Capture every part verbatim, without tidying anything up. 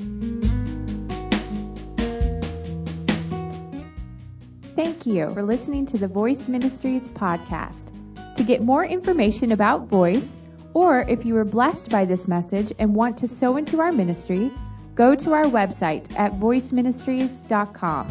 Thank you for listening to the Voice Ministries podcast. To get more information about Voice, or if you were blessed by this message and want to sow into our ministry, go to our website at voice ministries dot com.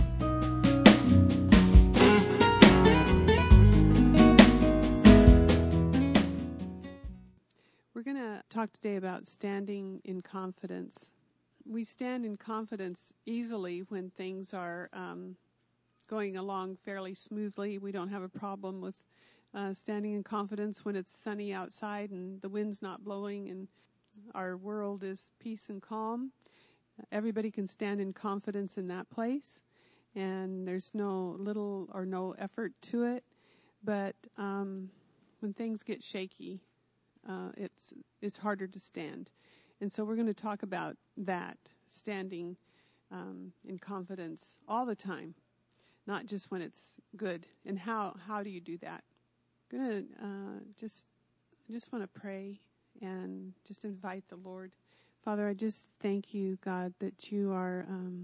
We're going to talk today about standing in confidence. We stand in confidence easily when things are um, going along fairly smoothly. We don't have a problem with uh, standing in confidence when it's sunny outside and the wind's not blowing and our world is peace and calm. Everybody can stand in confidence in that place, and there's no little or no effort to it. But um, when things get shaky, uh, it's it's harder to stand. And so we're going to talk about that, standing um, in confidence all the time, not just when it's good. And how, how do you do that? I'm going to uh, just, just want to pray and just invite the Lord. Father, I just thank you, God, that you are um,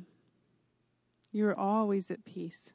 you're always at peace.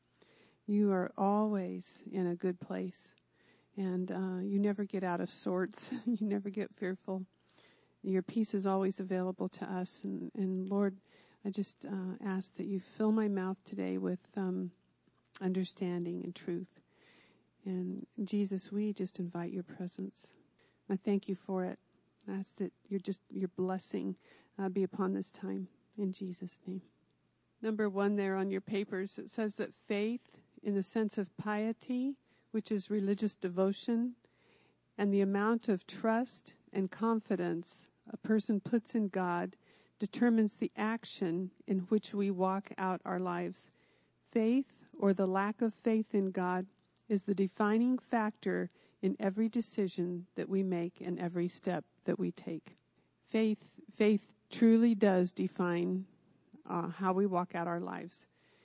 You are always in a good place, and uh, you never get out of sorts. You never get fearful. Your peace is always available to us, and, and Lord, I just uh, ask that you fill my mouth today with um, understanding and truth. And Jesus, we just invite your presence. I thank you for it. I ask that you're just your blessing uh, be upon this time in Jesus' name. Number one there on your papers, it says that faith in the sense of piety, which is religious devotion, and the amount of trust and confidence a person puts in God determines the action in which we walk out our lives. Faith, or the lack of faith in God, is the defining factor in every decision that we make and every step that we take. Faith, faith truly does define uh, how we walk out our lives.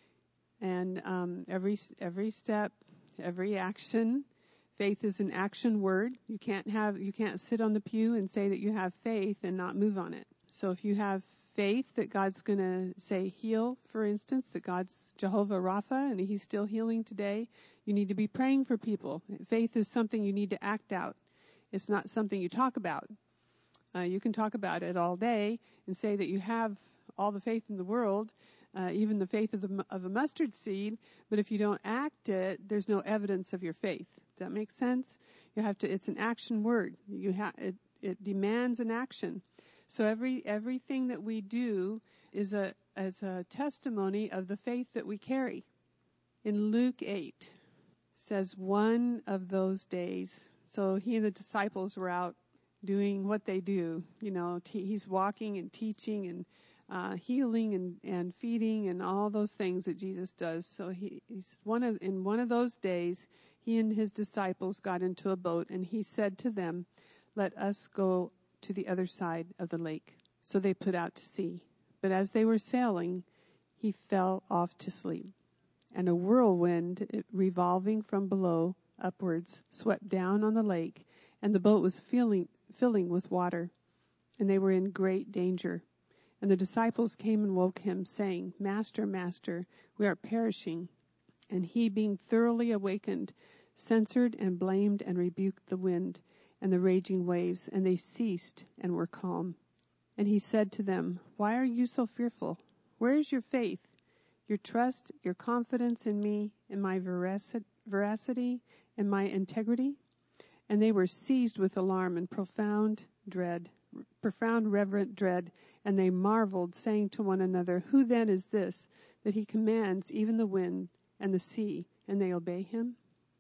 And um, every every step, every action, faith is an action word. You can't have you can't sit on the pew and say that you have faith and not move on it. So if you have faith that God's going to say heal, for instance, that God's Jehovah Rapha and he's still healing today, you need to be praying for people. Faith is something you need to act out. It's not something you talk about. Uh, you can talk about it all day and say that you have all the faith in the world, uh, even the faith of, the, of a mustard seed, but if you don't act it, there's no evidence of your faith. Does that make sense? You have to. It's an action word. You have it. It demands an action. So every everything that we do is a as a testimony of the faith that we carry. In Luke eight, says one of those days. So he and the disciples were out doing what they do. You know, t- he's walking and teaching and uh, healing and, and feeding and all those things that Jesus does. So he, he's one of in one of those days, he and his disciples got into a boat, and he said to them, "Let us go to the other side of the lake." So they put out to sea. But as they were sailing, he fell off to sleep. And a whirlwind, revolving from below upwards, swept down on the lake, and the boat was filling, filling with water, and they were in great danger. And the disciples came and woke him, saying, "Master, Master, we are perishing." And he, being thoroughly awakened, censured and blamed and rebuked the wind and the raging waves, and they ceased and were calm. And he said to them, "Why are you so fearful? Where is your faith, your trust, your confidence in me, in my veracity, and my integrity?" And they were seized with alarm and profound dread, profound reverent dread, and they marveled, saying to one another, "Who then is this, that he commands even the wind and the sea, and they obey him?"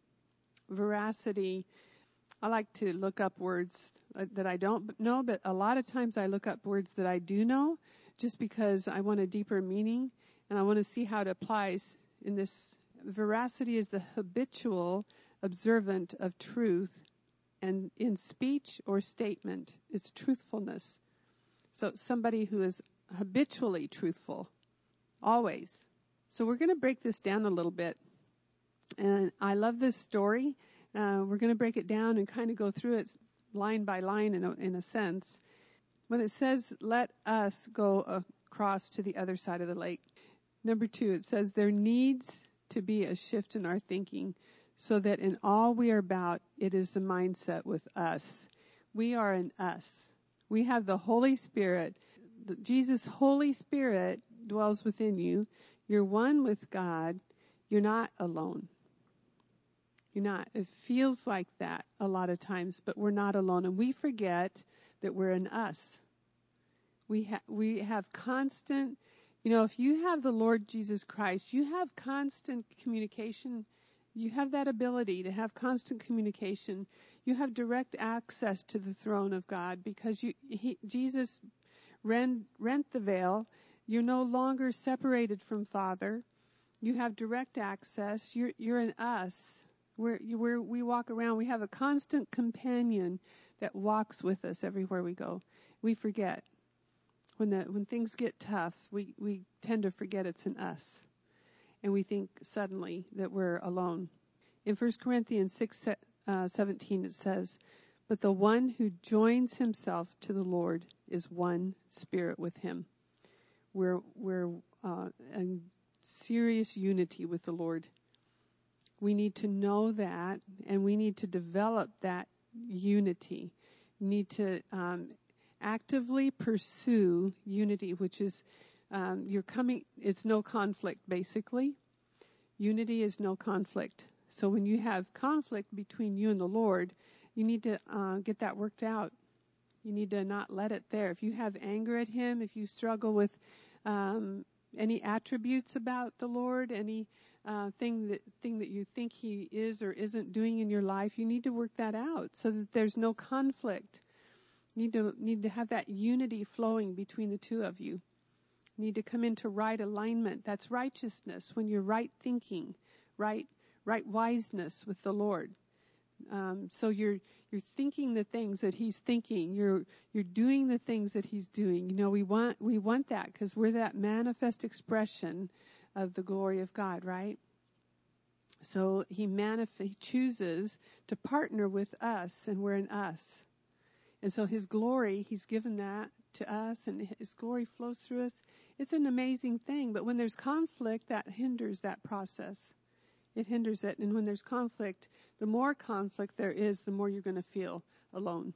Veracity. I like to look up words that I don't know, but a lot of times I look up words that I do know, just because I want a deeper meaning, and I want to see how it applies in this. Veracity is the habitual observant of truth, and in speech or statement, it's truthfulness. So somebody who is habitually truthful, always. So we're going to break this down a little bit. And I love this story. Uh, we're going to break it down and kind of go through it line by line in a, in a sense. When it says, "Let us go uh, cross to the other side of the lake. Number two, it says there needs to be a shift in our thinking so that in all we are about, it is the mindset with us. We are an us. We have the Holy Spirit. The, Jesus' Holy Spirit dwells within you. You're one with God. You're not alone. You're not. It feels like that a lot of times, but we're not alone. And we forget that we're an us. We, ha- we have constant, you know, if you have the Lord Jesus Christ, you have constant communication. You have that ability to have constant communication. You have direct access to the throne of God because you, he, Jesus rent, rent the veil. You're no longer separated from Father. You have direct access. You're, you're in us. We're, we're, we walk around. We have a constant companion that walks with us everywhere we go. We forget. When the when things get tough, we, we tend to forget it's in us. And we think suddenly that we're alone. In First Corinthians six seventeen it says, "But the one who joins himself to the Lord is one spirit with him." We're, we're uh, in serious unity with the Lord. We need to know that, and we need to develop that unity. We need to um, actively pursue unity, which is um, you're coming. It's no conflict, basically. Unity is no conflict. So when you have conflict between you and the Lord, you need to uh, get that worked out. You need to not let it there. If you have anger at Him, if you struggle with um, any attributes about the Lord, any uh, thing that thing that you think He is or isn't doing in your life, you need to work that out so that there's no conflict. You need to need to have that unity flowing between the two of you. You need to come into right alignment. That's righteousness. When you're right thinking, right right wiseness with the Lord. Um, so you're you're thinking the things that He's thinking. You're you're doing the things that He's doing. You know, we want we want that because we're that manifest expression of the glory of God, right? So He manif- He chooses to partner with us, and we're in us. And so His glory, He's given that to us, and His glory flows through us. It's an amazing thing. But when there's conflict, that hinders that process. It hinders it. And when there's conflict, the more conflict there is, the more you're going to feel alone.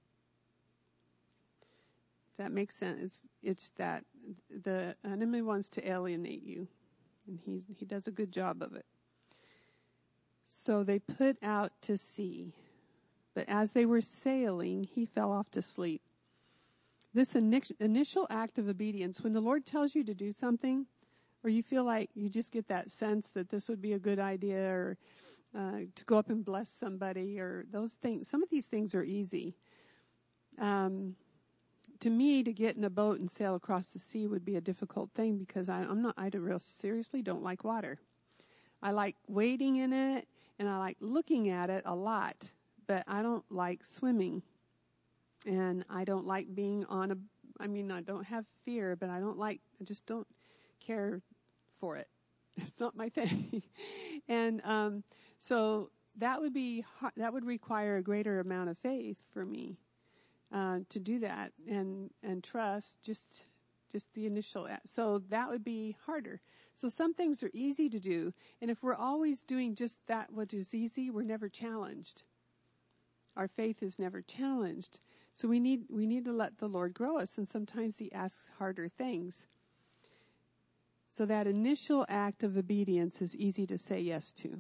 That makes sense. It's, it's that the enemy wants to alienate you. And he, he does a good job of it. So they put out to sea. But as they were sailing, he fell off to sleep. This initial act of obedience, when the Lord tells you to do something, or you feel like you just get that sense that this would be a good idea, or uh, to go up and bless somebody, or those things. Some of these things are easy. Um, to me, to get in a boat and sail across the sea would be a difficult thing because I, I'm not. I don't real seriously don't like water. I like wading in it, and I like looking at it a lot, but I don't like swimming, and I don't like being on a. I mean, I don't have fear, but I don't like. I just don't care for it. It's not my thing. and um, so that would be that would require a greater amount of faith for me uh, to do that and and trust just just the initial. So that would be harder. So some things are easy to do, and if we're always doing just that what is easy, we're never challenged. Our faith is never challenged. So we need we need to let the Lord grow us, and sometimes He asks harder things. So that initial act of obedience is easy to say yes to.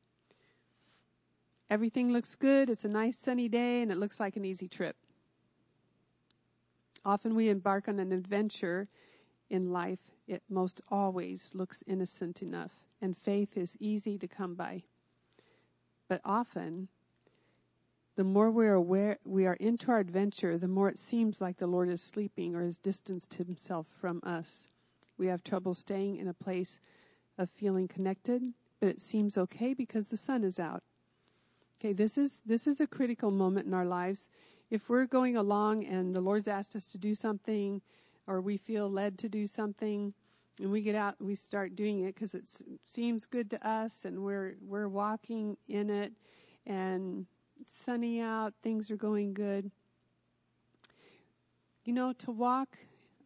Everything looks good. It's a nice sunny day, and it looks like an easy trip. Often we embark on an adventure in life. It most always looks innocent enough, and faith is easy to come by. But often, the more we're aware, we are into our adventure, the more it seems like the Lord is sleeping or has distanced Himself from us. We have trouble staying in a place of feeling connected, but it seems okay because the sun is out. Okay, this is this is a critical moment in our lives. If we're going along and the Lord's asked us to do something, or we feel led to do something, and we get out, we start doing it because it seems good to us, and we're we're walking in it, and it's sunny out, things are going good. You know, to walk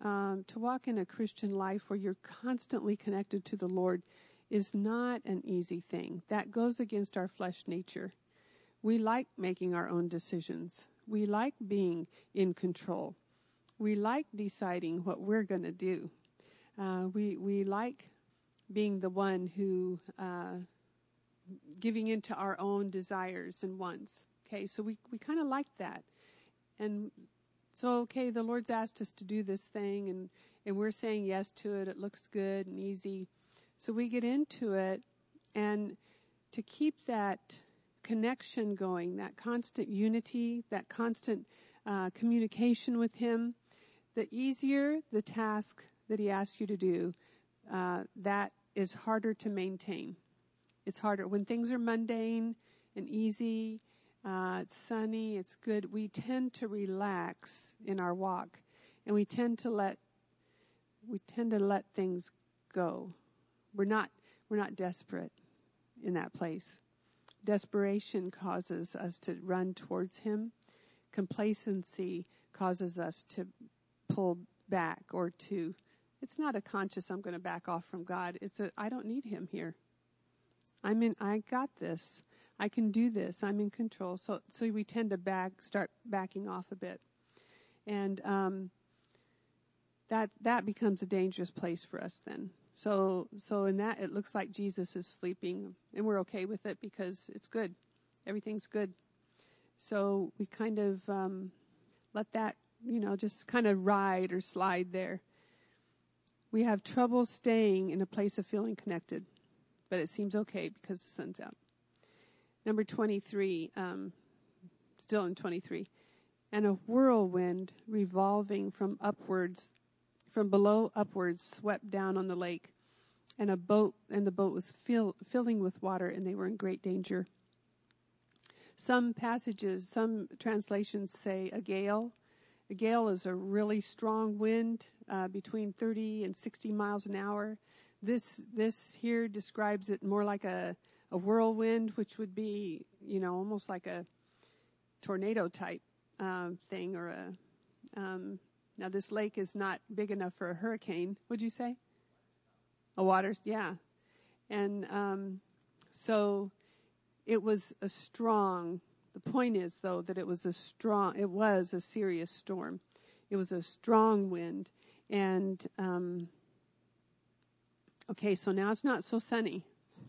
um, to walk in a Christian life where you're constantly connected to the Lord is not an easy thing. That goes against our flesh nature. We like making our own decisions. We like being in control. We like deciding what we're going to do. Uh, we we like being the one who uh, giving into our own desires and wants. Okay, so we, we kind of like that. And so, okay, the Lord's asked us to do this thing, and, and we're saying yes to it. It looks good and easy. So we get into it, and to keep that connection going, that constant unity, that constant uh, communication with Him, the easier the task that He asks you to do, uh, that is harder to maintain. It's harder. When things are mundane and easy, uh, it's sunny, it's good, we tend to relax in our walk, and we tend to let we tend to let things go. We're not we're not desperate in that place. Desperation causes us to run towards Him. Complacency causes us to pull back, or to, it's not a conscious, I'm going to back off from God. It's a, I don't need Him here. I'm in, I got this. I can do this. I'm in control. So, so we tend to back, start backing off a bit. And, um, that, that becomes a dangerous place for us then. So, so in that, it looks like Jesus is sleeping, and we're okay with it because it's good. Everything's good. So we kind of, um, let that, you know, just kind of ride or slide there. We have trouble staying in a place of feeling connected, but it seems okay because the sun's out. Number twenty-three, um, still in twenty-three. And a whirlwind revolving from upwards, from below upwards, swept down on the lake, and a boat, and the boat was fill, filling with water, and they were in great danger. Some passages, some translations say a gale. A gale is a really strong wind, uh, between thirty and sixty miles an hour. This this here describes it more like a, a whirlwind, which would be, you know, almost like a tornado type uh, thing, or a. Um, now this lake is not big enough for a hurricane. Would you say? A water's, yeah, and um, so it was a strong. The point is, though, that it was a strong, it was a serious storm. It was a strong wind. And, um, okay, so now it's not so sunny.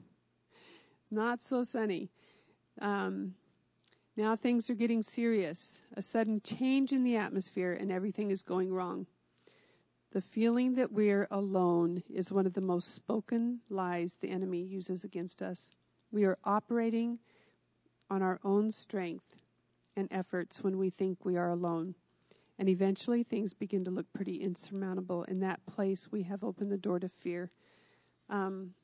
Not so sunny. Um, now things are getting serious. A sudden change in the atmosphere, and everything is going wrong. The feeling that we're alone is one of the most spoken lies the enemy uses against us. We are operating on our own strength and efforts when we think we are alone. And eventually things begin to look pretty insurmountable. In that place, we have opened the door to fear. Um,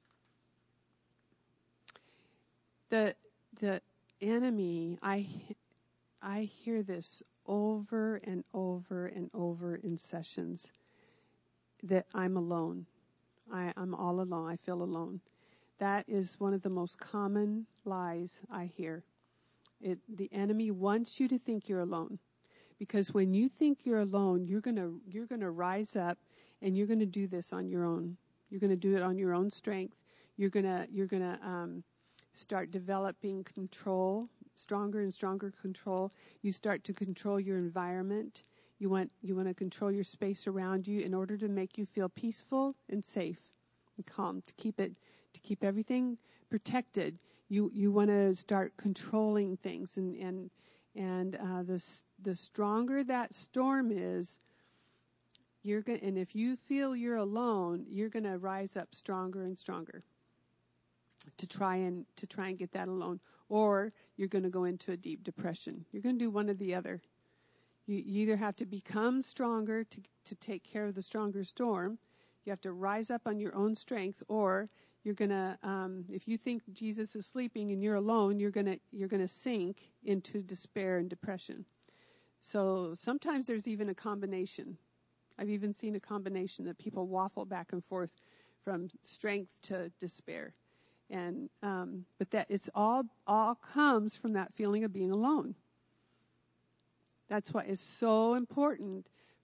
the the enemy, I, I hear this over and over and over in sessions, that I'm alone. I, I'm all alone. I feel alone. That is one of the most common lies I hear. It, the enemy wants you to think you're alone, because when you think you're alone, you're gonna you're gonna rise up, and you're gonna do this on your own. You're gonna do it on your own strength. You're gonna you're gonna um, start developing control, stronger and stronger control. You start to control your environment. You want you want to control your space around you in order to make you feel peaceful and safe and calm, to keep it. To keep everything protected. You you want to start controlling things, and and and uh, the the stronger that storm is, you're going. And if you feel you're alone, you're going to rise up stronger and stronger to try and to try and get that alone, or you're going to go into a deep depression. You're going to do one or the other. You, you either have to become stronger to to take care of the stronger storm. You have to rise up on your own strength, or you're gonna, um, if you think Jesus is sleeping and you're alone, you're gonna you're gonna sink into despair and depression. So sometimes there's even a combination. I've even seen a combination that people waffle back and forth from strength to despair, and um, but that it's all all comes from that feeling of being alone. That's why it's so important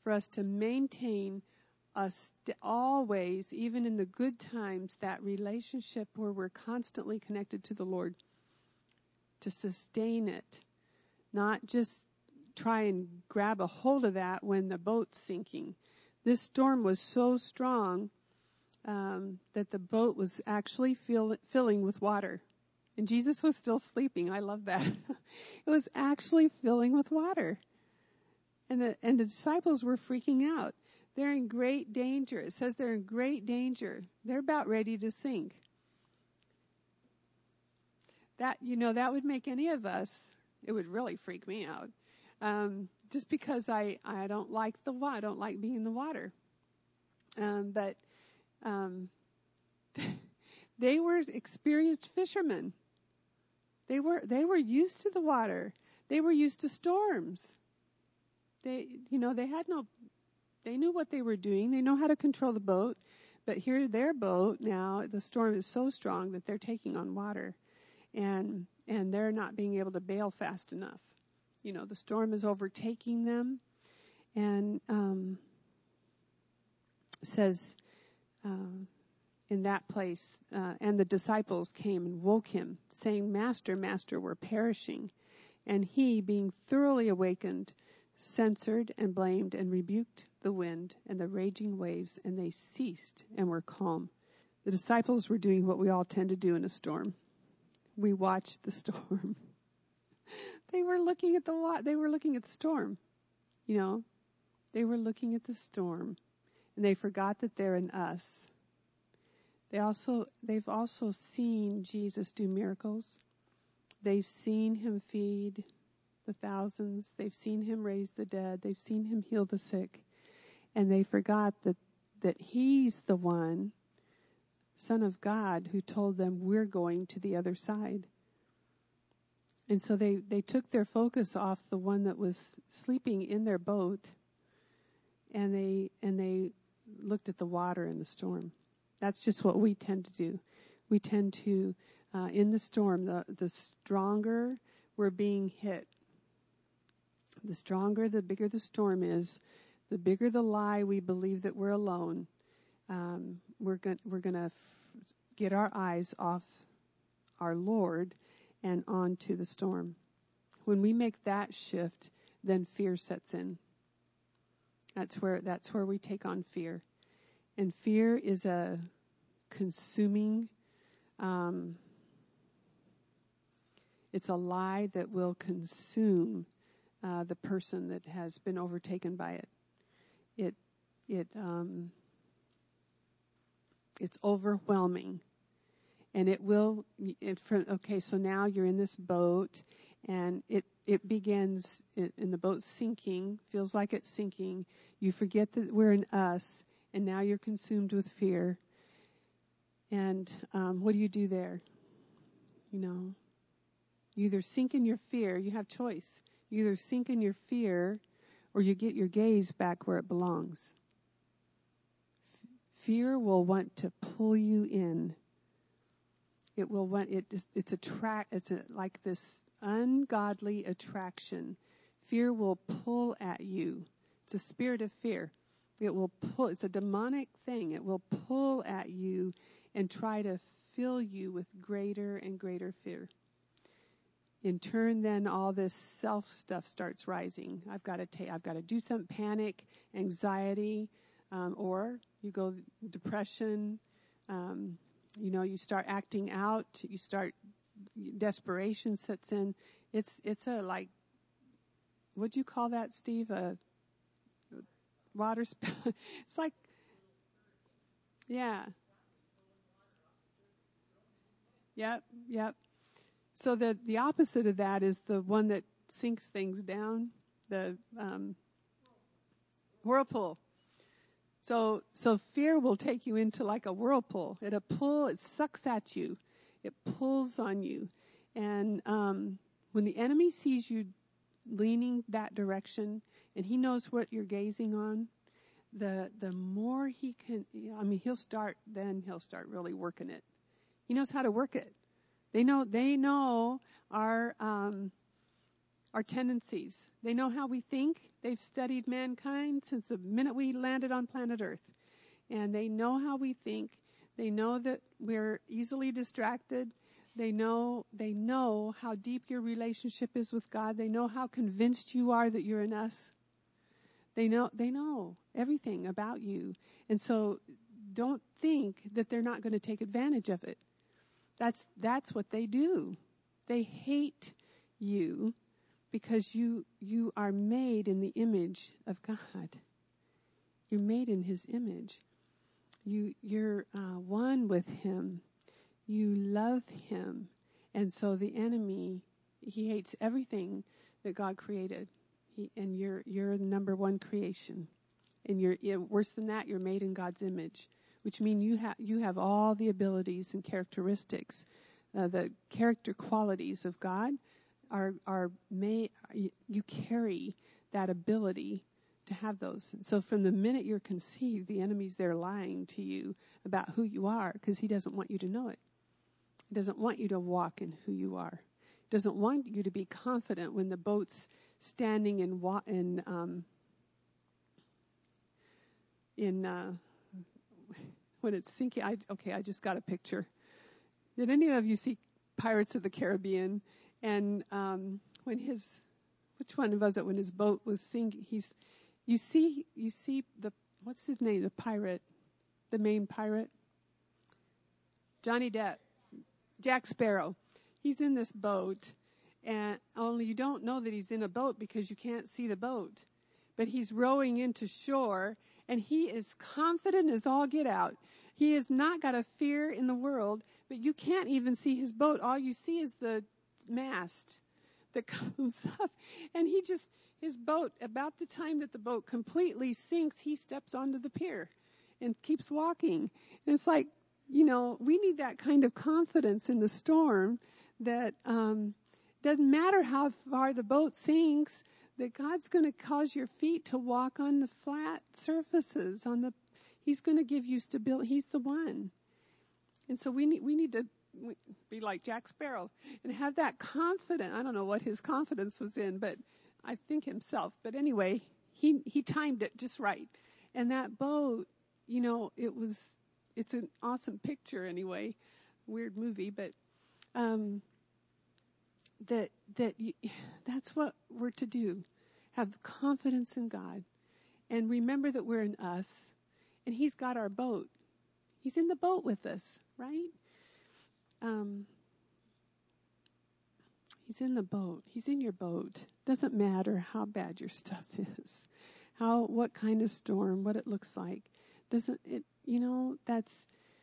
for us to maintain us st- always, even in the good times, that relationship where we're constantly connected to the Lord, to sustain it, not just try and grab a hold of that when the boat's sinking. This storm was so strong um, that the boat was actually fill- filling with water. And Jesus was still sleeping. I love that. It was actually filling with water. And the, and the disciples were freaking out. They're in great danger. It says they're in great danger. They're about ready to sink. That, you know, that would make any of us, it would really freak me out. Um, just because I, I don't like the water, I don't like being in the water. Um, but um, they were experienced fishermen. They were they were used to the water. They were used to storms. They, you know, they had no, they knew what they were doing. They know how to control the boat. But here, their boat now, the storm is so strong that they're taking on water, and and they're not being able to bail fast enough. You know, the storm is overtaking them, and um, says uh, in that place, uh, and the disciples came and woke him, saying, "Master, Master, we're perishing." And he, being thoroughly awakened, censured and blamed and rebuked the wind and the raging waves, and they ceased and were calm. The disciples were doing what we all tend to do in a storm. We watched the storm. They were looking at the wa- they were looking at the storm. You know, they were looking at the storm, and they forgot that they're in us. They also they've also seen Jesus do miracles. They've seen him feed the thousands. They've seen him raise the dead. They've seen him heal the sick. And they forgot that, that he's the one, Son of God, who told them we're going to the other side. And so they, they took their focus off the one that was sleeping in their boat, and they and they looked at the water in the storm. That's just what we tend to do. We tend to, uh, in the storm, the, the stronger we're being hit, the stronger, the bigger the storm is, the bigger the lie we believe that we're alone, um, we're going we're going to f- get our eyes off our Lord and onto the storm. When we make that shift, then fear sets in. That's where that's where we take on fear. And fear is a consuming, um, it's a lie that will consume uh, the person that has been overtaken by it. It, it, um, it's overwhelming, and it will. It, for, okay, so now you're in this boat, and it it begins, in, in the boat sinking. Feels like it's sinking. You forget that we're in us, and now you're consumed with fear. And um, what do you do there? You know, you either sink in your fear. You have choice. You either sink in your fear, or you get your gaze back where it belongs. F- fear will want to pull you in. It will want it. It's attract. It's a, like this ungodly attraction. Fear will pull at you. It's a spirit of fear. It will pull. It's a demonic thing. It will pull at you and try to fill you with greater and greater fear. In turn, then all this self stuff starts rising. I've got to take. I've got to do some panic, anxiety, um, or you go depression. Um, you know, you start acting out. You start desperation sets in. It's it's a like. What'd you call that, Steve? A water spout. It's like, yeah. Yep, yep. So the, the opposite of that is the one that sinks things down, the um, whirlpool. So so fear will take you into like a whirlpool. It'll pull, it sucks at you. It pulls on you. And um, when the enemy sees you leaning that direction, and he knows what you're gazing on, the the more he can, I mean, he'll start, then he'll start really working it. He knows how to work it. They know they know our um, our tendencies. They know how we think. They've studied mankind since the minute we landed on planet Earth. And they know how we think. They know that we're easily distracted. They know they know how deep your relationship is with God. They know how convinced you are that you're in us. They know they know everything about you. And so don't think that they're not going to take advantage of it. That's that's what they do. They hate you because you you are made in the image of God. You're made in his image. You you're uh, one with him. You love him. And so the enemy, he hates everything that God created. He, and you're you're the number one creation. And you're, you're worse than that, you're made in God's image, which means you have you have all the abilities and characteristics, uh, the character qualities of God are are made. You carry that ability to have those. So from the minute you're conceived, the enemy's there lying to you about who you are because he doesn't want you to know it. He doesn't want you to walk in who you are. He doesn't want you to be confident when the boat's standing in wa- in um, in uh, when it's sinking. I, okay, I just got a picture. Did any of you see Pirates of the Caribbean? And um, when his, which one was it? When his boat was sinking, he's, you see, you see the what's his name? The pirate, the main pirate, Johnny Depp. Jack Sparrow. He's in this boat, and only you don't know that he's in a boat because you can't see the boat. But he's rowing into shore, and he is confident as all get out. He has not got a fear in the world, but you can't even see his boat. All you see is the mast that comes up. And he just, his boat, about the time that the boat completely sinks, he steps onto the pier and keeps walking. And it's like, you know, we need that kind of confidence in the storm that um, doesn't matter how far the boat sinks, that God's going to cause your feet to walk on the flat surfaces. On the, He's going to give you stability. He's the one. And so we need we need to be like Jack Sparrow and have that confidence. I don't know what his confidence was in, but I think himself. But anyway, he he timed it just right. And that boat, you know, it was. It's an awesome picture anyway, weird movie, but um, that that you, that's what we're to do. Have confidence in God and remember that we're in us and he's got our boat. He's in the boat with us, right? Um, he's in the boat. He's in your boat. Doesn't matter how bad your stuff is, how what kind of storm, what it looks like. Doesn't it? You know, that's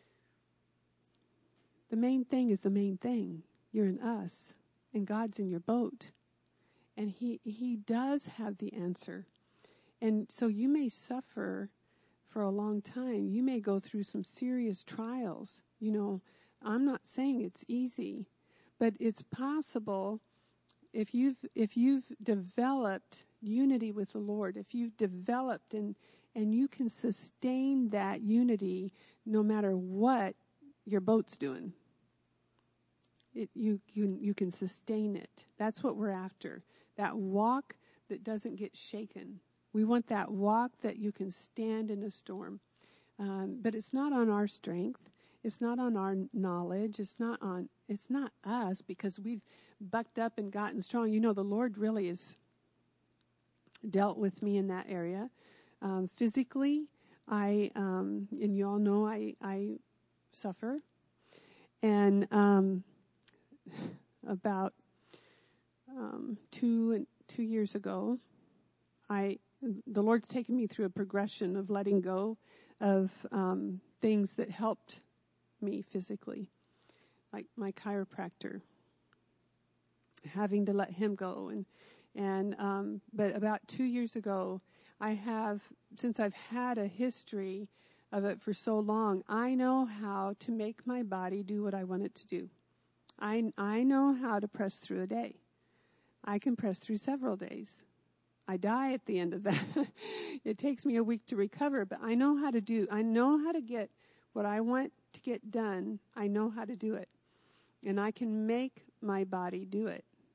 the main thing is the main thing. You're in us, and God's in your boat. And he, he does have the answer. And so you may suffer for a long time. You may go through some serious trials. You know, I'm not saying it's easy, but it's possible if you've if you've developed unity with the Lord, if you've developed and And you can sustain that unity no matter what your boat's doing. It, you, you, you can sustain it. That's what we're after. That walk that doesn't get shaken. We want that walk that you can stand in a storm. Um, but it's not on our strength. It's not on our knowledge. It's not on. It's not us because we've bucked up and gotten strong. You know, the Lord really has dealt with me in that area. Um, physically, I, um, and you all know I, I suffer. And um, about um, two two years ago, I the Lord's taken me through a progression of letting go of um, things that helped me physically, like my chiropractor, having to let him go. And, and um, but about two years ago, I have, since I've had a history of it for so long, I know how to make my body do what I want it to do. I, I know how to press through a day. I can press through several days. I die at the end of that. It takes me a week to recover, but I know how to do, I know how to get what I want to get done. I know how to do it. And I can make my body do it.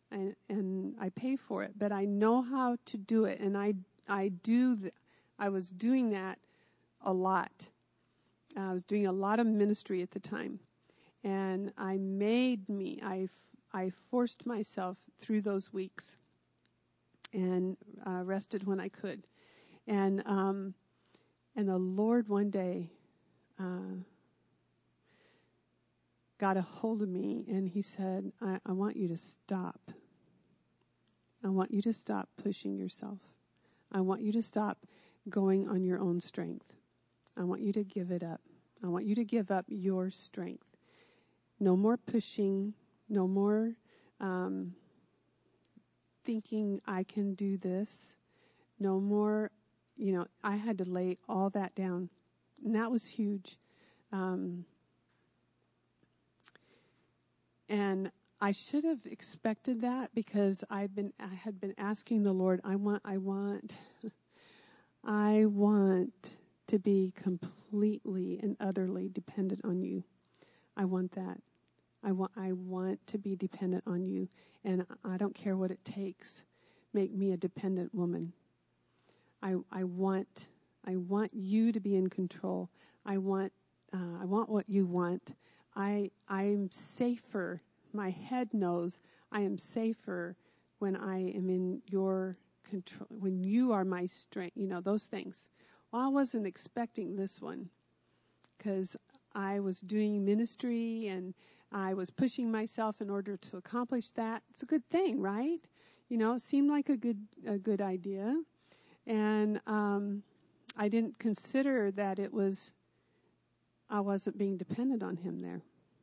and, and I pay for it, but I know how to do it, and I I do. Th- I was doing that a lot. I was doing a lot of ministry at the time, and I made me. I f- I forced myself through those weeks, and uh, rested when I could, and um, and the Lord one day uh, got a hold of me, and He said, I, I want you to stop. I want you to stop pushing yourself. I want you to stop going on your own strength. I want you to give it up. I want you to give up your strength. No more pushing. No more um, thinking I can do this. No more, you know, I had to lay all that down. And that was huge. Um, and I should have expected that, because I've been I had been asking the Lord, I want I want I want to be completely and utterly dependent on you. I want that. I want I want to be dependent on you, and I don't care what it takes. Make me a dependent woman. I I want I want you to be in control. I want uh, I want what you want. I I'm safer. My head knows I am safer when I am in your control, when you are my strength, you know, those things. Well, I wasn't expecting this one, because I was doing ministry and I was pushing myself in order to accomplish that. It's a good thing, right? You know, it seemed like a good a good idea. And um, I didn't consider that it was, I wasn't being dependent on Him there.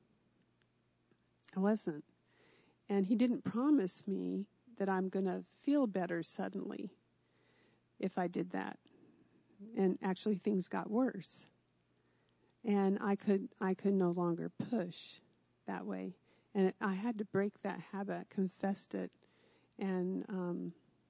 I wasn't. And He didn't promise me that I'm going to feel better suddenly if I did that. And actually things got worse. And I could I could no longer push that way. And I had to break that habit, confessed it, and um,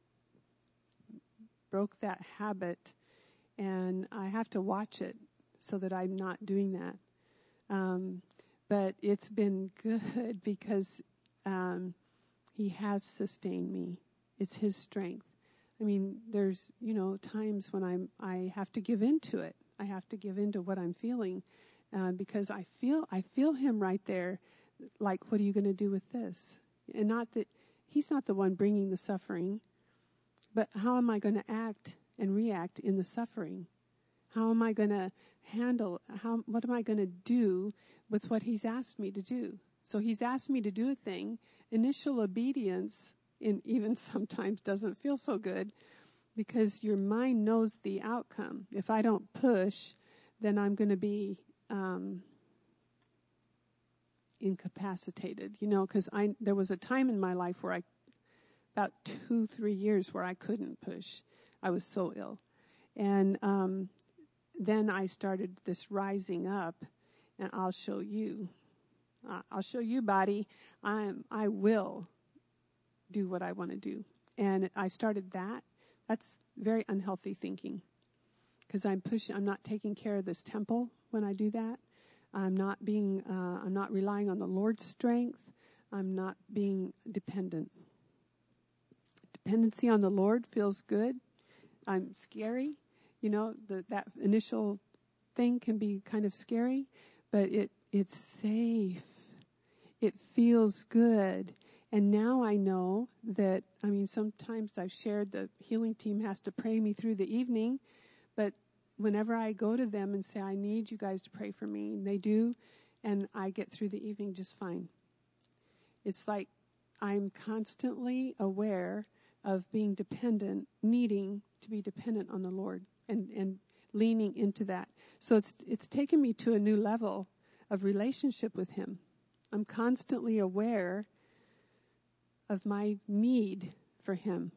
broke that habit. And I have to watch it so that I'm not doing that. Um, but it's been good, because um, He has sustained me. It's His strength. I mean, there's, you know, times when I'm, I have to give in to it. I have to give in to what I'm feeling, uh, because I feel, I feel Him right there. Like, what are you going to do with this? And not that He's not the one bringing the suffering, but how am I going to act and react in the suffering? How am I going to handle, how, what am I going to do with what He's asked me to do? So He's asked me to do a thing. Initial obedience, in even sometimes doesn't feel so good, because your mind knows the outcome. If I don't push, then I'm going to be um, incapacitated, you know, because I there was a time in my life where I, about two, three years where I couldn't push. I was so ill. And um, then I started this rising up, and I'll show you. Uh, I'll show you, body. I'm, I will do what I want to do. And I started that. That's very unhealthy thinking, because I'm pushing. I'm not taking care of this temple when I do that. I'm not being. Uh, I'm not relying on the Lord's strength. I'm not being dependent. Dependency on the Lord feels good. I'm scary. You know, the, that initial thing can be kind of scary, but it it's safe. It feels good. And now I know that, I mean, sometimes I've shared the healing team has to pray me through the evening, but whenever I go to them and say, I need you guys to pray for me, and they do, and I get through the evening just fine. It's like I'm constantly aware of being dependent, needing to be dependent on the Lord, and, and leaning into that. So it's it's taken me to a new level of relationship with Him. I'm constantly aware of my need for Him.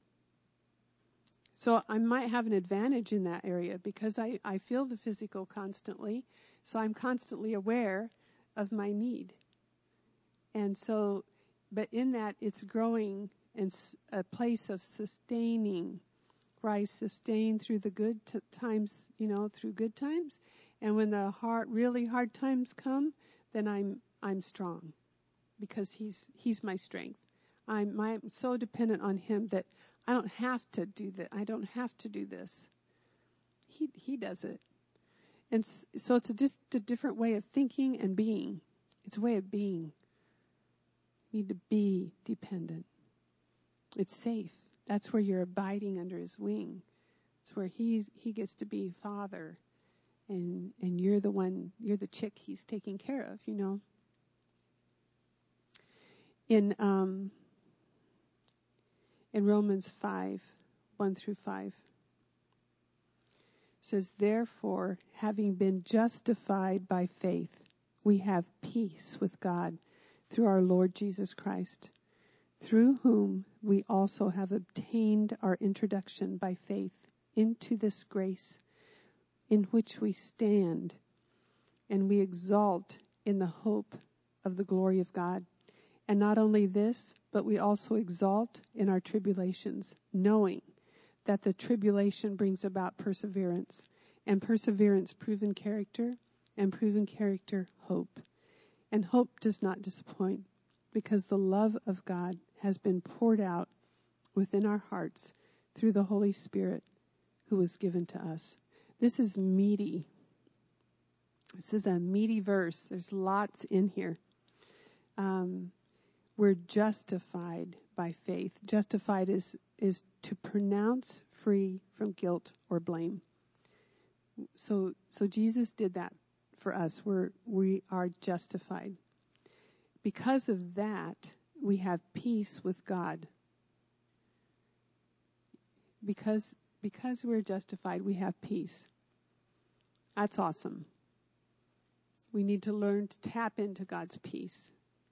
So I might have an advantage in that area, because I, I feel the physical constantly. So I'm constantly aware of my need. And so, but in that, it's growing in a place of sustaining, where I sustain through the good t- times, you know, through good times. And when the hard, really hard times come, then I'm I'm strong, because He's He's my strength. I'm, I'm so dependent on him that I don't have to do that. I don't have to do this. He he does it. And so it's a, just a different way of thinking and being. It's a way of being. You need to be dependent. It's safe. That's where you're abiding under his wing. It's where he's he gets to be father. And and you're the one, you're the chick he's taking care of, you know. In um in Romans five, one through five. It says, therefore, having been justified by faith, we have peace with God through our Lord Jesus Christ, through whom we also have obtained our introduction by faith into this grace in which we stand, and we exalt in the hope of the glory of God. And not only this, but we also exalt in our tribulations, knowing that the tribulation brings about perseverance, and perseverance proven character, and proven character hope. And hope does not disappoint, because the love of God has been poured out within our hearts through the Holy Spirit who was given to us. This is meaty. This is a meaty verse. There's lots in here. Um, we're justified by faith. Justified is is to pronounce free from guilt or blame. So so Jesus did that for us. We're we are justified. Because of that, we have peace with God. Because because we're justified, we have peace. That's awesome. We need to learn to tap into God's peace.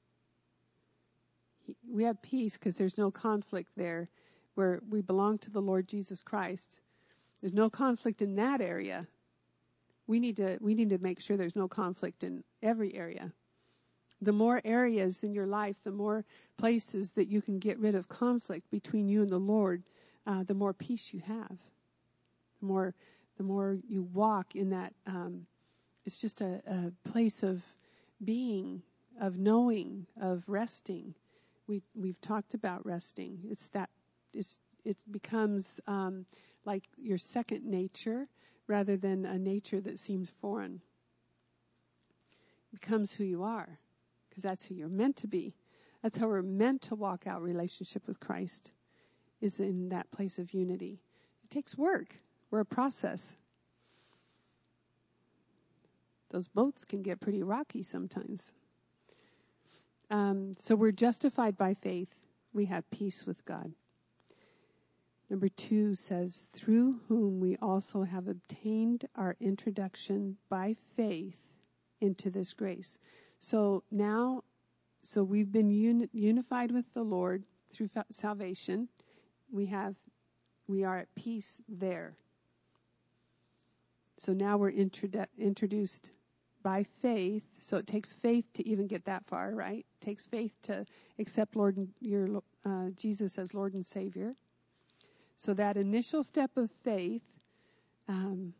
We have peace because there's no conflict there where we belong to the Lord Jesus Christ. There's no conflict in that area. We need to we need to make sure there's no conflict in every area. The more areas in your life, the more places that you can get rid of conflict between you and the Lord, uh, the more peace you have. The more the more you walk in that, um, it's just a, a place of being, of knowing, of resting. We we've talked about resting. It's that it's it becomes um, like your second nature rather than a nature that seems foreign. It becomes who you are, because that's who you're meant to be. That's how we're meant to walk out relationship with Christ, is in that place of unity. It takes work. We're a process. Those boats can get pretty rocky sometimes. Um, so we're justified by faith. We have peace with God. Number two says, through whom we also have obtained our introduction by faith into this grace. So now, so we've been uni- unified with the Lord through fa- salvation. We have, we are at peace there. So now we're introdu- introduced by faith. So it takes faith to even get that far, right? It takes faith to accept Lord and your uh, Jesus as Lord and Savior. So that initial step of faith um,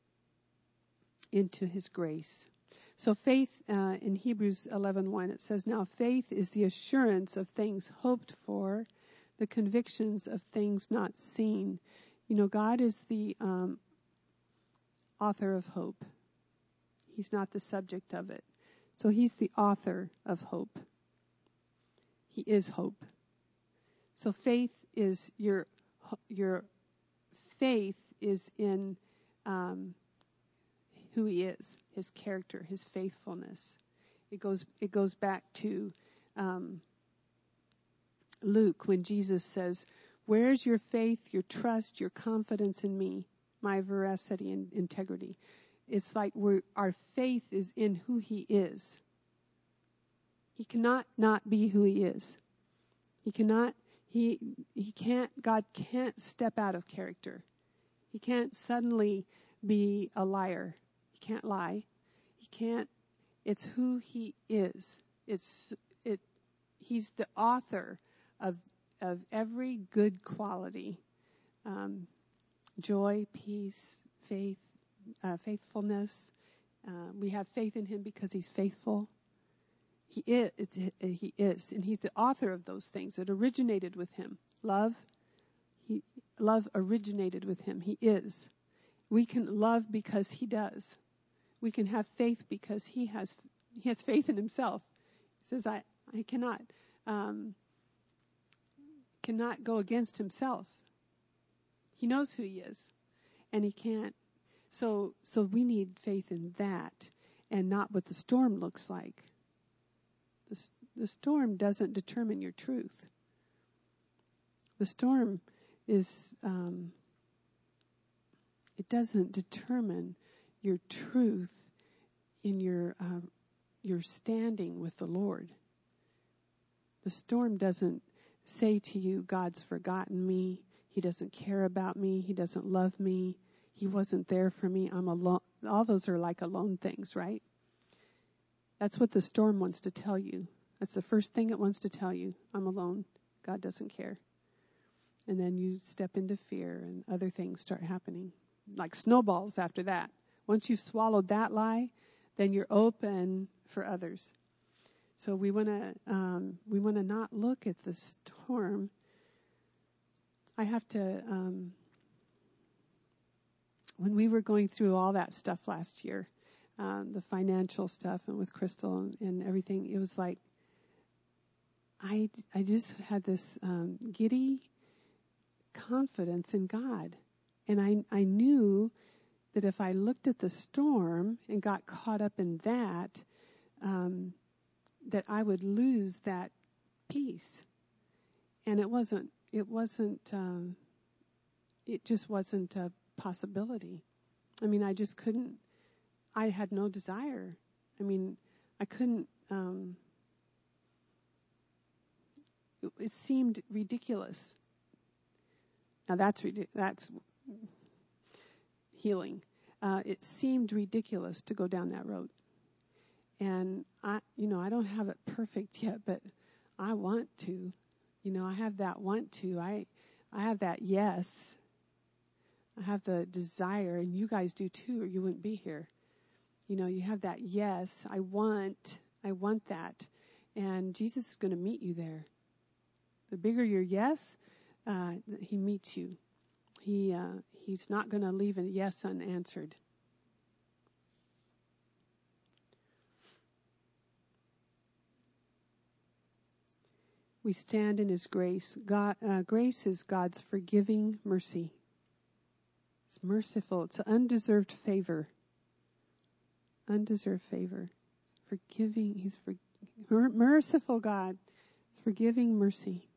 into his grace. So faith, uh, in Hebrews eleven one, it says, now faith is the assurance of things hoped for, the convictions of things not seen. You know, God is the um, author of hope. He's not the subject of it. So he's the author of hope. He is hope. So faith is your your faith is in um, who he is, his character, his faithfulness. It goes it goes back to um, Luke when Jesus says, "Where's your faith, your trust, your confidence in me, my veracity and integrity?" It's like we're, our faith is in who he is. He cannot not be who he is. He cannot. He he can't, God can't step out of character. He can't suddenly be a liar. He can't lie. He can't, it's who he is. It's it he's the author of of every good quality. Um, joy, peace, faith, uh, faithfulness. Uh, we have faith in him because he's faithful. He is, he is, and he's the author of those things. It originated with him. Love, he, love originated with him. He is. We can love because he does. We can have faith because he has he has faith in himself. He says, I, I cannot um, cannot go against himself. He knows who he is, and he can't. So so we need faith in that, and not what the storm looks like. The, the storm doesn't determine your truth. The storm is, um, it doesn't determine your truth in your uh, your standing with the Lord. The storm doesn't say to you, God's forgotten me. He doesn't care about me. He doesn't love me. He wasn't there for me. I'm alone. All those are like alone things, right? That's what the storm wants to tell you. That's the first thing it wants to tell you. I'm alone. God doesn't care. And then you step into fear and other things start happening. Like snowballs after that. Once you've swallowed that lie, then you're open for others. So we want to um, we want to not look at the storm. I have to, um, when we were going through all that stuff last year, um, the financial stuff and with Crystal and, and everything, it was like, I, I just had this um, giddy confidence in God. And I, I knew that if I looked at the storm and got caught up in that, um, that I would lose that peace. And it wasn't, it wasn't, um, it just wasn't a possibility. I mean, I just couldn't, I had no desire. I mean, I couldn't, um, it, it seemed ridiculous. Now that's, that's healing. Uh, it seemed ridiculous to go down that road. And I, you know, I don't have it perfect yet, but I want to. You know, I have that want to. I, I have that yes. I have the desire, and you guys do too, or you wouldn't be here. You know, you have that yes. I want. I want that, and Jesus is going to meet you there. The bigger your yes, uh, he meets you. He uh, he's not going to leave a yes unanswered. We stand in his grace. God, uh, grace is God's forgiving mercy. It's merciful. It's undeserved favor. Undeserved favor. Forgiving. He's for, merciful God. It's forgiving mercy.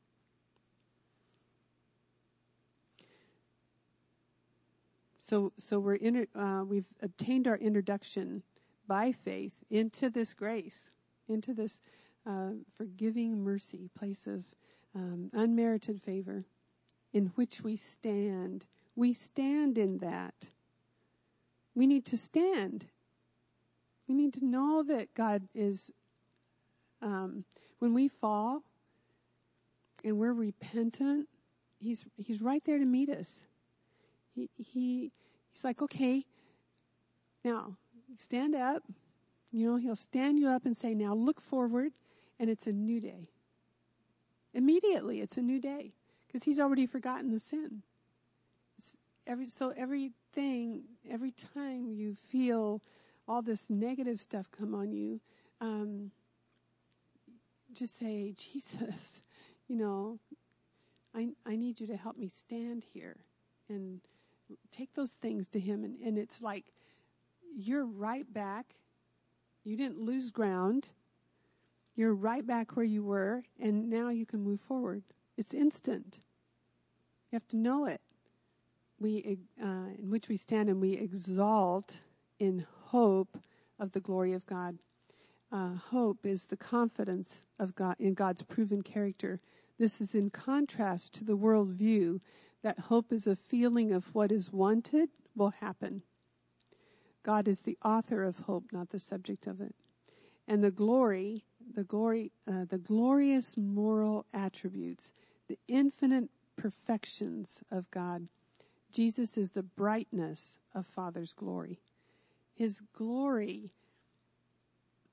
So, so we're in, uh, we've obtained our introduction by faith into this grace, into this Uh, forgiving mercy, place of um, unmerited favor, in which we stand. We stand in that. We need to stand. We need to know that God is, um, when we fall and we're repentant, He's He's right there to meet us. He he He's like, okay, now stand up. You know, He'll stand you up and say, now look forward. And it's a new day. Immediately, it's a new day. Because he's already forgotten the sin. It's every So everything, every time you feel all this negative stuff come on you, um, just say, Jesus, you know, I I need you to help me stand here. And take those things to him. And, and it's like, you're right back. You didn't lose ground. You're right back where you were, and now you can move forward. It's instant. You have to know it. We, uh, in which we stand and we exalt in hope of the glory of God. Uh, hope is the confidence of God in God's proven character. This is in contrast to the world view that hope is a feeling of what is wanted will happen. God is the author of hope, not the subject of it. And the glory, the glory, uh, the glorious moral attributes, the infinite perfections of God. Jesus is the brightness of Father's glory. His glory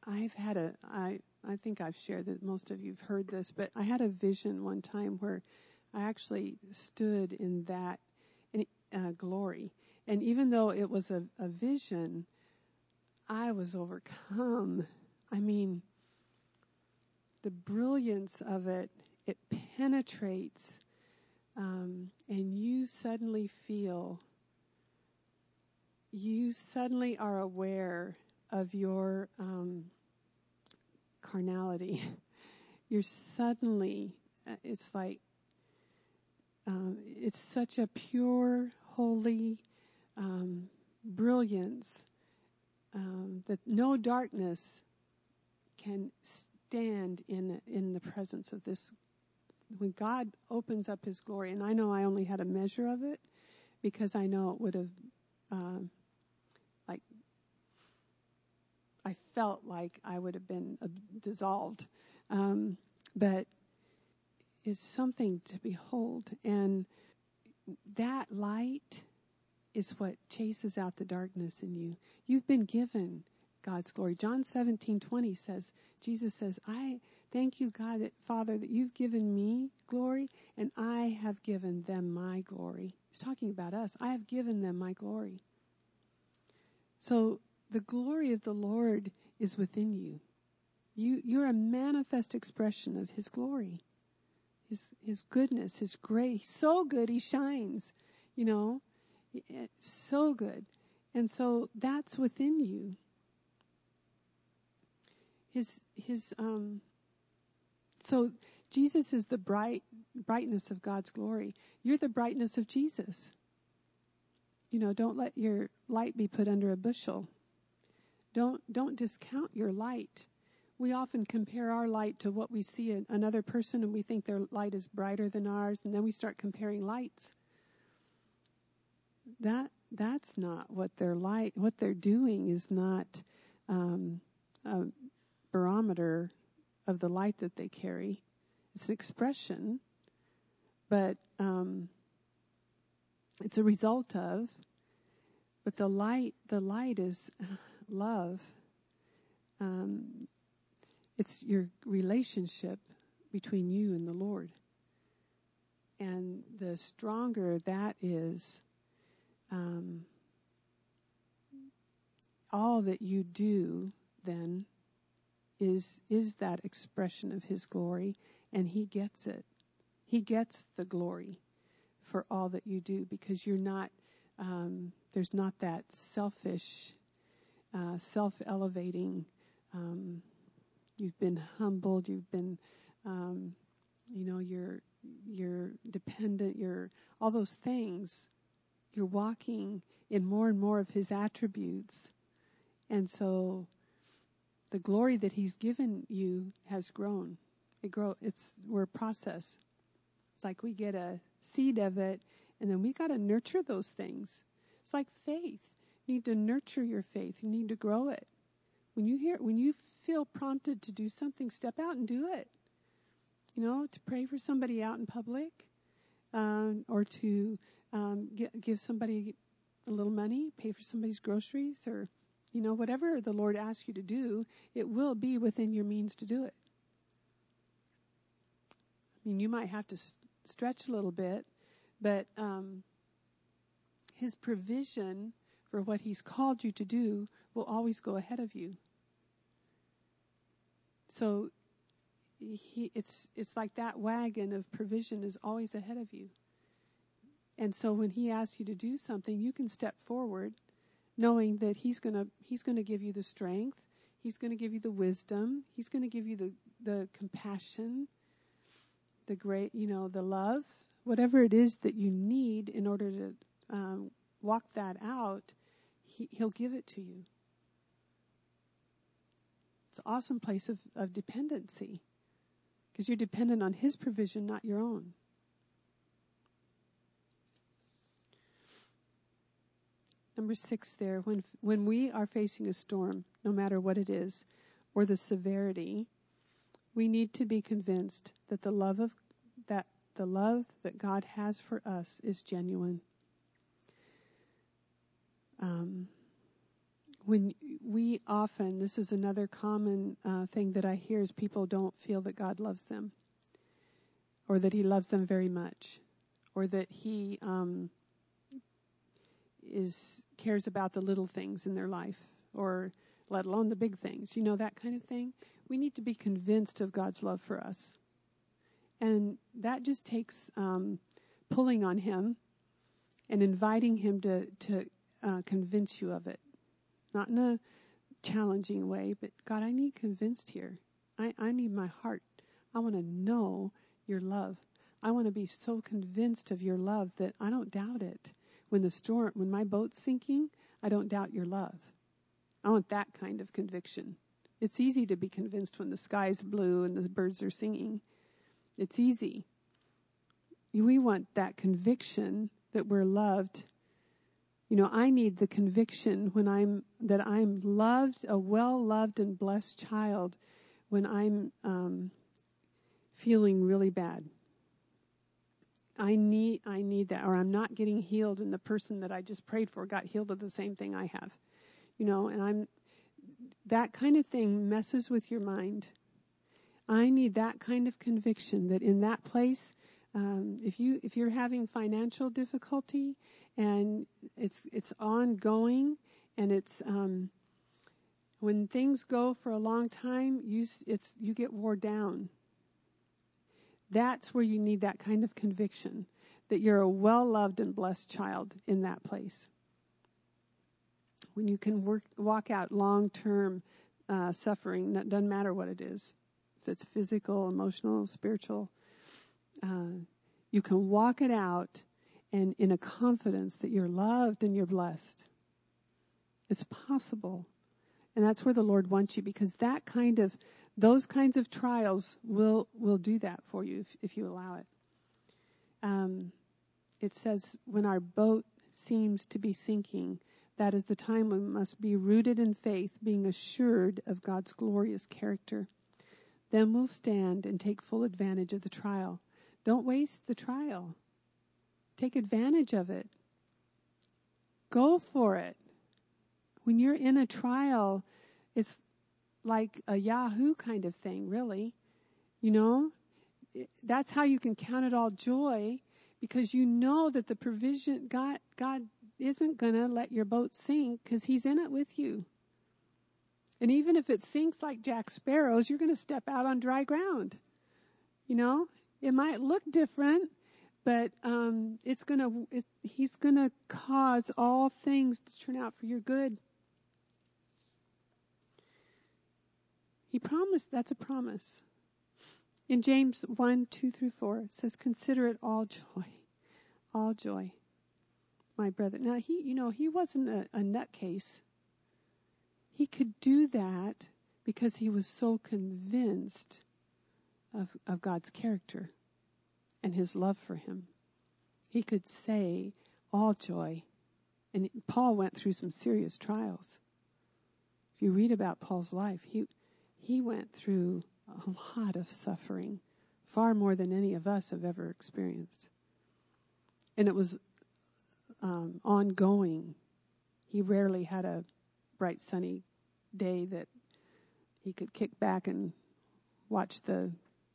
I've had a, I, I think I've shared that, most of you've heard this, but I had a vision one time where I actually stood in that in, uh, glory. And even though it was a, a vision, I was overcome. I mean, the brilliance of it, it penetrates, um, and you suddenly feel, you suddenly are aware of your um, carnality. You're suddenly, it's like, um, it's such a pure, holy um, brilliance um, that no darkness can stand in in the presence of this. When God opens up His glory, and I know I only had a measure of it because I know it would have, um, like, I felt like I would have been uh, dissolved. Um, but it's something to behold. And that light is what chases out the darkness in you. You've been given God's glory. John seventeen twenty says, Jesus says, I thank you, God, that, Father, that you've given me glory, and I have given them my glory. He's talking about us. I have given them my glory. So the glory of the Lord is within you. You you're a manifest expression of His glory. His His goodness, His grace. So good He shines, you know. It's so good. And so that's within you. His his um so Jesus is the bright brightness of God's glory. You're the brightness of Jesus. You know, don't let your light be put under a bushel. Don't don't discount your light. We often compare our light to what we see in another person, and we think their light is brighter than ours, and then we start comparing lights. That that's not what their light. What they're doing is not um, a barometer of the light that they carry. It's an expression, but um, it's a result of. But the light, the light is love. Um, it's your relationship between you and the Lord. And the stronger that is, um, all that you do then is is that expression of His glory, and He gets it. He gets the glory for all that you do, because you're not, um, there's not that selfish, uh, self-elevating, um, you've been humbled, you've been, um, you know, you're you're dependent, you're all those things. You're walking in more and more of His attributes. And so the glory that He's given you has grown. It grow. It's we're a process. It's like we get a seed of it, and then we got to nurture those things. It's like faith. You need to nurture your faith. You need to grow it. When you hear, when you feel prompted to do something, step out and do it. You know, to pray for somebody out in public, um, or to um, get, give somebody a little money, pay for somebody's groceries, or, you know, whatever the Lord asks you to do, it will be within your means to do it. I mean, you might have to s- stretch a little bit, but um, His provision for what He's called you to do will always go ahead of you. So he, it's it's like that wagon of provision is always ahead of you. And so when He asks you to do something, you can step forward knowing that He's gonna He's gonna give you the strength, He's gonna give you the wisdom, He's gonna give you the, the compassion, the great, you know, the love, whatever it is that you need in order to um, walk that out, he, He'll give it to you. It's an awesome place of, of dependency, because you're dependent on His provision, not your own. Number six there, when when we are facing a storm, no matter what it is, or the severity, we need to be convinced that the love of that the love that God has for us is genuine. Um, when we often, this is another common uh, thing that I hear, is people don't feel that God loves them, or that he loves them very much, or that he um, is cares about the little things in their life, or let alone the big things, you know, that kind of thing. We need to be convinced of God's love for us. And that just takes um, pulling on him and inviting him to, to uh, convince you of it. Not in a challenging way, but God, I need convinced here. I, I need my heart. I want to know your love. I want to be so convinced of your love that I don't doubt it. When the storm, when my boat's sinking, I don't doubt your love. I want that kind of conviction. It's easy to be convinced when the sky's blue and the birds are singing. It's easy. We want that conviction that we're loved. You know, I need the conviction when I'm that I'm loved, a well-loved and blessed child, when I'm um, feeling really bad. I need I need that, or I'm not getting healed, and the person that I just prayed for got healed of the same thing I have. You know, and I'm that kind of thing messes with your mind. I need that kind of conviction that in that place, um, if you if you're having financial difficulty and it's it's ongoing, and it's um, when things go for a long time, you it's you get wore down. That's where you need that kind of conviction that you're a well-loved and blessed child in that place. When you can work, walk out long-term uh, suffering, it doesn't matter what it is. If it's physical, emotional, spiritual, uh, you can walk it out and in a confidence that you're loved and you're blessed. It's possible. And that's where the Lord wants you, because that kind of, those kinds of trials will, will do that for you if, if you allow it. Um, it says, when our boat seems to be sinking, that is the time when we must be rooted in faith, being assured of God's glorious character. Then we'll stand and take full advantage of the trial. Don't waste the trial. Take advantage of it. Go for it. When you're in a trial, it's like a Yahoo kind of thing, really. You know, that's how you can count it all joy, because you know that the provision, God, God isn't going to let your boat sink because he's in it with you. And even if it sinks like Jack Sparrow's, you're going to step out on dry ground. You know, it might look different, but um, it's going to. It, he's going to cause all things to turn out for your good. He promised. That's a promise. In James one, two through four, it says, "Consider it all joy, all joy, my brother." Now, he, you know, he wasn't a, a nutcase. He could do that because he was so convinced of, of God's character and his love for him. He could say, all joy. And Paul went through some serious trials. If you read about Paul's life, he he went through a lot of suffering, far more than any of us have ever experienced. And it was um, ongoing. He rarely had a bright, sunny day that he could kick back and watch the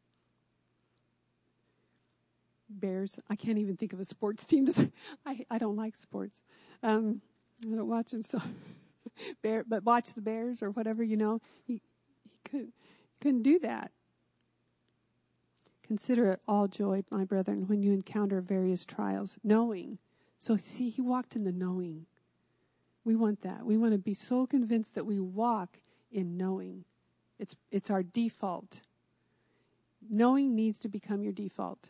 Bears. I can't even think of a sports team. To say. I, I don't like sports. Um, I don't watch them, so Bear, but watch the Bears or whatever, you know. He he could couldn't do that. Consider it all joy, my brethren, when you encounter various trials, knowing. So see, he walked in the knowing. We want that. We want to be so convinced that we walk in knowing. It's it's our default. Knowing needs to become your default.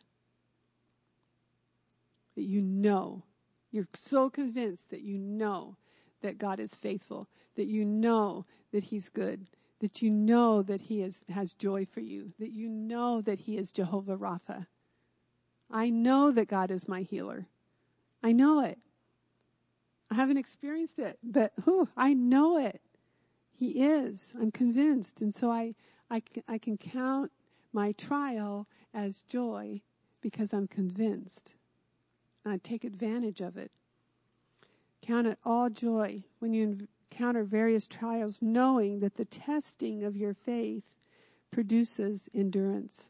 That you know. You're so convinced that you know that God is faithful, that you know that he's good, that you know that he is, has joy for you, that you know that he is Jehovah Rapha. I know that God is my healer. I know it. I haven't experienced it, but whew, I know it. He is. I'm convinced. And so I, I, I can count my trial as joy because I'm convinced. And I take advantage of it. Count it all joy when you encounter various trials, knowing that the testing of your faith produces endurance.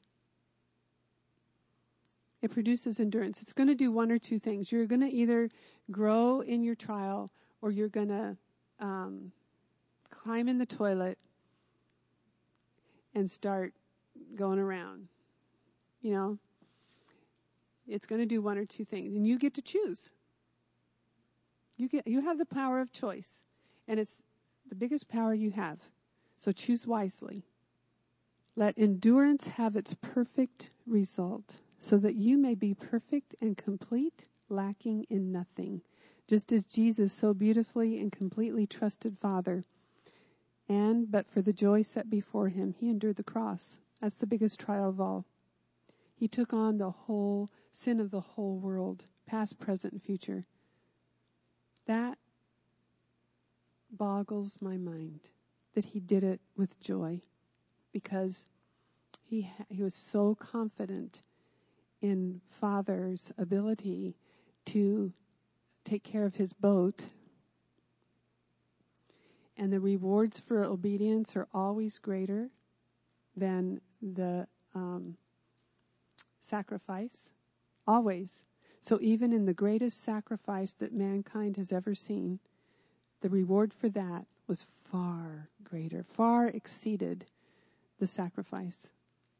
It produces endurance. It's going to do one or two things. You're going to either grow in your trial, or you're going to um, climb in the toilet and start going around. You know, it's going to do one or two things, and you get to choose. You get you have the power of choice, and it's the biggest power you have. So choose wisely. Let endurance have its perfect result, so that you may be perfect and complete, lacking in nothing, just as Jesus so beautifully and completely trusted Father. And, but for the joy set before him, he endured the cross. That's the biggest trial of all. He took on the whole sin of the whole world, past, present, and future. That boggles my mind, that he did it with joy, because he ha- he was so confident in Father's ability to take care of his boat. And the rewards for obedience are always greater than the um, sacrifice. Always. So even in the greatest sacrifice that mankind has ever seen, the reward for that was far greater, far exceeded the sacrifice.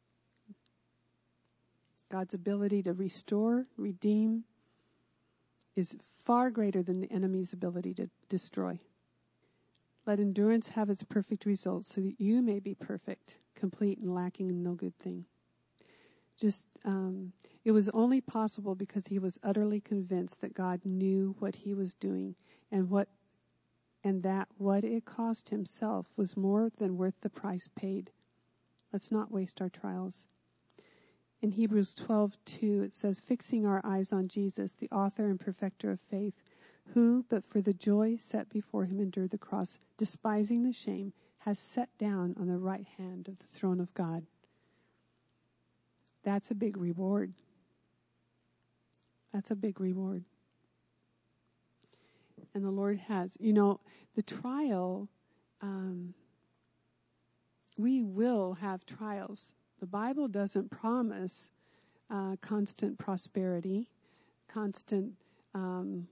God's ability to restore, redeem, is far greater than the enemy's ability to destroy. Let endurance have its perfect result, so that you may be perfect, complete, and lacking in no good thing. Just, um, it was only possible because he was utterly convinced that God knew what he was doing, and what, and that what it cost himself was more than worth the price paid. Let's not waste our trials. In Hebrews twelve two, it says, fixing our eyes on Jesus, the author and perfecter of faith, who, but for the joy set before him, endured the cross, despising the shame, has sat down on the right hand of the throne of God. That's a big reward. That's a big reward. And the Lord has, you know, the trial, um, we will have trials. The Bible doesn't promise uh, constant prosperity, constant um,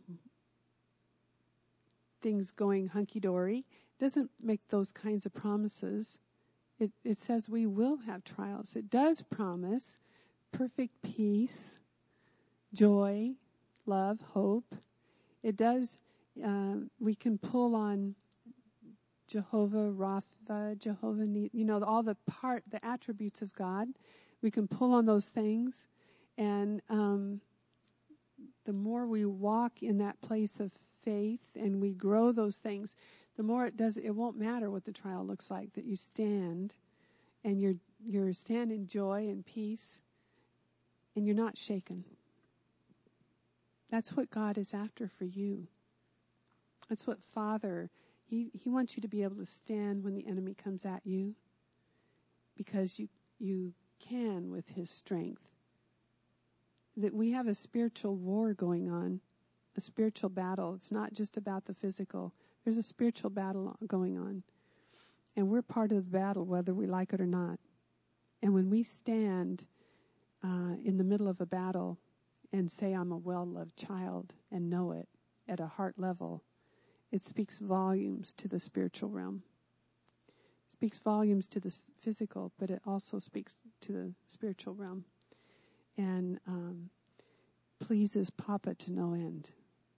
things going hunky-dory. It doesn't make those kinds of promises. It, it says we will have trials. It does promise perfect peace, joy, love, hope. It does, uh, we can pull on Jehovah Rapha, Jehovah, you know, all the part, the attributes of God. We can pull on those things. And um, the more we walk in that place of faith and we grow those things, the more it does, it won't matter what the trial looks like, that you stand and you're, you're stand in joy and peace and you're not shaken. That's what God is after for you. That's what Father, He, he wants you to be able to stand when the enemy comes at you, because you, you can with his strength. That we have a spiritual war going on, a spiritual battle. It's not just about the physical. There's a spiritual battle going on. And we're part of the battle, whether we like it or not. And when we stand uh, in the middle of a battle and say, I'm a well-loved child, and know it at a heart level, it speaks volumes to the spiritual realm. It speaks volumes to the physical, but it also speaks to the spiritual realm. And um, pleases Papa to no end.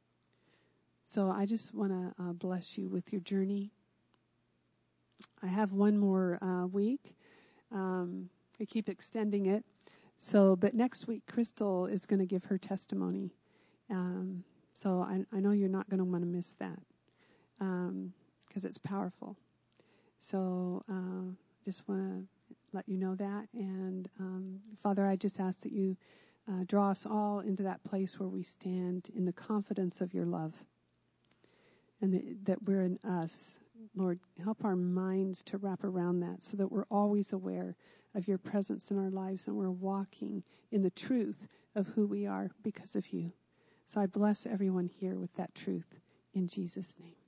So I just want to uh, bless you with your journey. I have one more uh, week. Um, I keep extending it. So, but next week, Crystal is going to give her testimony. Um, so I, I know you're not going to want to miss that, because um, it's powerful. So uh, just want to let you know that. And um, Father, I just ask that you uh, draw us all into that place where we stand in the confidence of your love. And the, that we're in us. Lord, help our minds to wrap around that, so that we're always aware of your presence in our lives, and we're walking in the truth of who we are because of you. So I bless everyone here with that truth in Jesus' name.